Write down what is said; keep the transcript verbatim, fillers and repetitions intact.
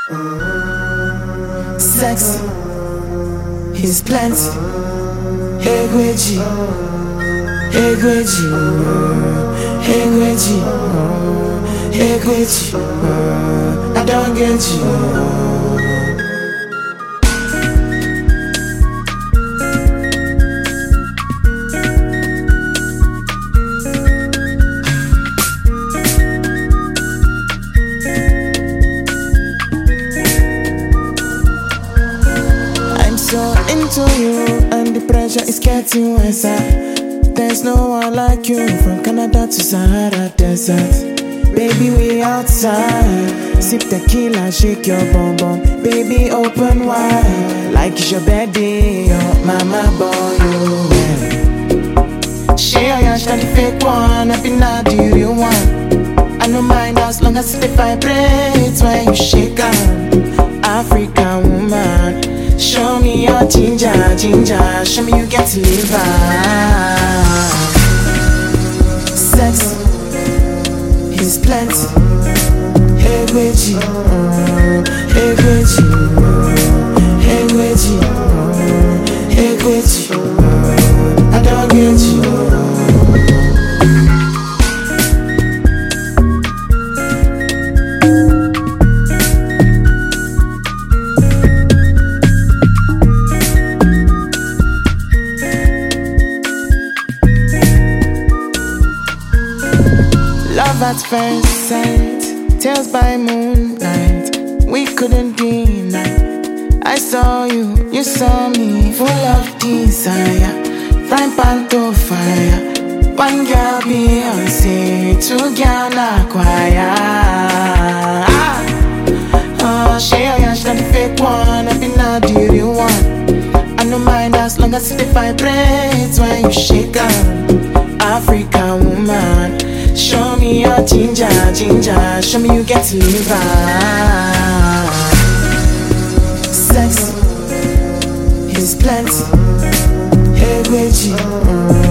Sexy, he's plenty. Hey Gweji, hey Gweji, hey Gweji, hey Gweji, I don't get you. So into you, and the pressure is getting worse. There's no one like you, from Canada to Sahara Desert. Baby, we outside, sip tequila, shake your bum bum. Baby, open wide, like it's your birthday, oh mama boy, you well. Share your shot, the fake one, I be not the real one. I don't mind as long as it vibrates when you shake on. African woman, show me your ginger, ginger. Show me you get to live out. Sexy, he's plenty. Hey Gweji, hey Gweji, hey Gweji, hey Gweji, I don't get you. Love at first sight, tales by moonlight. We couldn't deny. I saw you, you saw me, full of desire. Frying pan to fire. One girl Beyonce, two girl na choir. Oh, share your shot, the fake one, I be not the real one. I don't mind as long as it vibrates when you shake on. African woman, show me your ginger, ginger. Show me you get to live out. Sexy, he's plenty. Hey Gweji,